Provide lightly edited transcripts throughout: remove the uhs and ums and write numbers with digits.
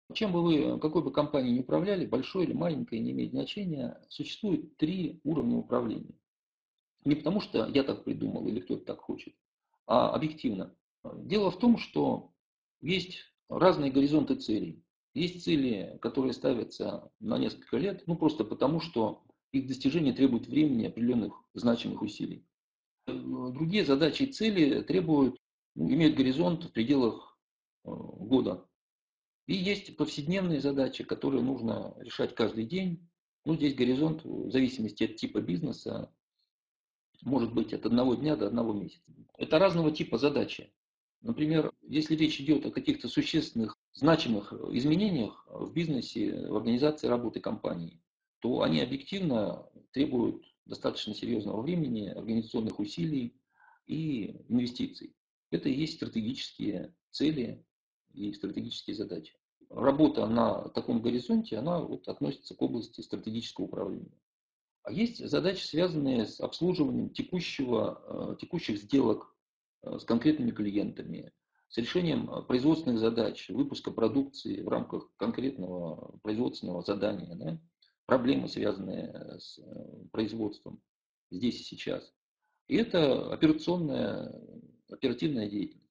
Чем бы вы, какой бы компанией ни управляли, большой или маленькой, не имеет значения, существует три уровня управления. Не потому, что я так придумал или кто-то так хочет, а объективно. Дело в том, что есть разные горизонты целей. Есть цели, которые ставятся на несколько лет, ну просто потому, что их достижение требует времени и определенных значимых усилий. Другие задачи и цели требуют, ну, имеют горизонт в пределах года. И есть повседневные задачи, которые нужно решать каждый день. Ну, здесь горизонт, в зависимости от типа бизнеса, может быть от одного дня до одного месяца. Это разного типа задачи. Например, если речь идет о каких-то существенных, значимых изменениях в бизнесе, в организации работы компании, то они объективно требуют достаточно серьезного времени, организационных усилий и инвестиций. Это и есть стратегические цели и стратегические задачи. Работа на таком горизонте, она вот относится к области стратегического управления. А есть задачи, связанные с обслуживанием текущих сделок с конкретными клиентами, с решением производственных задач, выпуска продукции в рамках конкретного производственного задания, да, проблемы, связанные с производством здесь и сейчас. И это оперативная деятельность.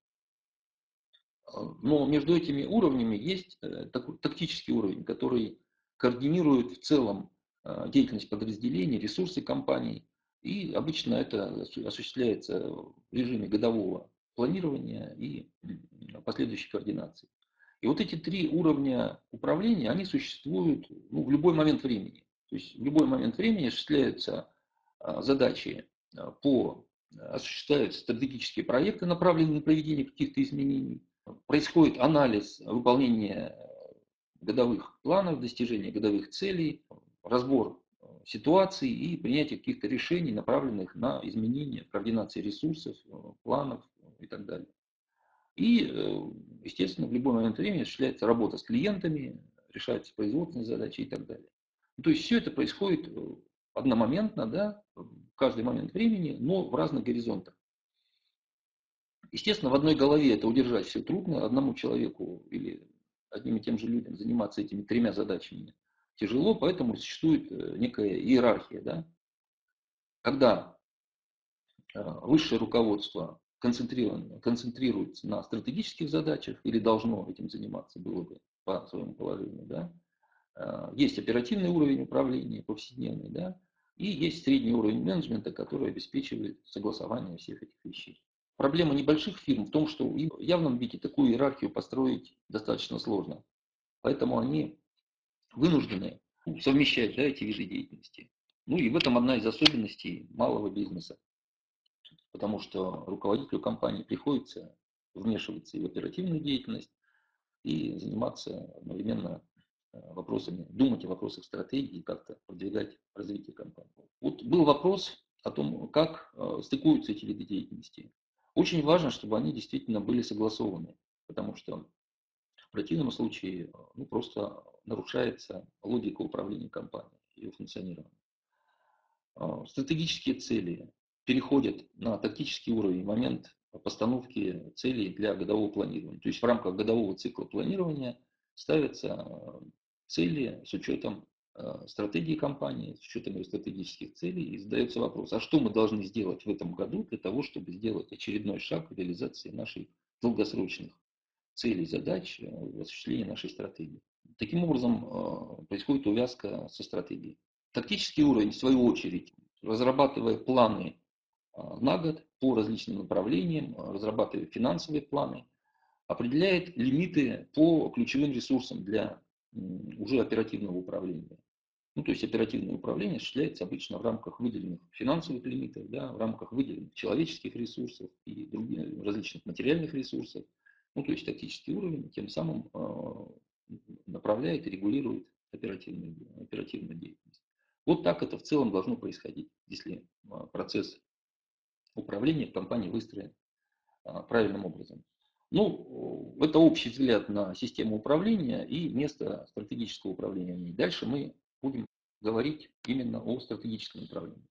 Но между этими уровнями есть такой тактический уровень, который координирует в целом деятельность подразделений, ресурсы компаний. И обычно это осуществляется в режиме годового планирования и последующей координации. И вот эти три уровня управления, они существуют, ну, в любой момент времени. То есть в любой момент времени осуществляются задачи по осуществляются стратегические проекты, направленные на проведение каких-то изменений. Происходит анализ выполнения годовых планов, достижения годовых целей, разбор ситуации и принятие каких-то решений, направленных на изменение координации ресурсов, планов и так далее. И, естественно, в любой момент времени осуществляется работа с клиентами, решаются производственные задачи и так далее. Ну, то есть все это происходит одномоментно, да, в каждый момент времени, но в разных горизонтах. Естественно, в одной голове это удержать все трудно, одному человеку или одним и тем же людям заниматься этими тремя задачами тяжело, поэтому существует некая иерархия. Да? Когда высшее руководство концентрируется на стратегических задачах или должно этим заниматься, было бы по своему положению, да? Есть оперативный уровень управления, повседневный, да? И есть средний уровень менеджмента, который обеспечивает согласование всех этих вещей. Проблема небольших фирм в том, что им в явном виде такую иерархию построить достаточно сложно. Поэтому они вынуждены совмещать, да, эти виды деятельности. Ну и в этом одна из особенностей малого бизнеса. Потому что руководителю компании приходится вмешиваться и в оперативную деятельность, и заниматься одновременно вопросами, думать о вопросах стратегии, как-то продвигать развитие компании. Вот был вопрос о том, как стыкуются эти виды деятельности. Очень важно, чтобы они действительно были согласованы, потому что в противном случае ну, просто нарушается логика управления компанией, ее функционирования. Стратегические цели переходят на тактический уровень в момент постановки целей для годового планирования. То есть в рамках годового цикла планирования ставятся цели с учетом стратегии компании, с учетом ее стратегических целей, и задается вопрос, а что мы должны сделать в этом году для того, чтобы сделать очередной шаг в реализации наших долгосрочных целей, задач, в осуществлении нашей стратегии. Таким образом, происходит увязка со стратегией. Тактический уровень, в свою очередь, разрабатывая планы на год по различным направлениям, разрабатывая финансовые планы, определяет лимиты по ключевым ресурсам для уже оперативного управления. Ну, то есть оперативное управление осуществляется обычно в рамках выделенных финансовых лимитов, да, в рамках выделенных человеческих ресурсов и других различных материальных ресурсов. Ну, то есть тактический уровень тем самым направляет и регулирует оперативную деятельность. Вот так это в целом должно происходить, если процесс управления в компании выстроен правильным образом. Ну, это общий взгляд на систему управления и место стратегического управления в ней. Дальше мы будем говорить именно о стратегическом управлении.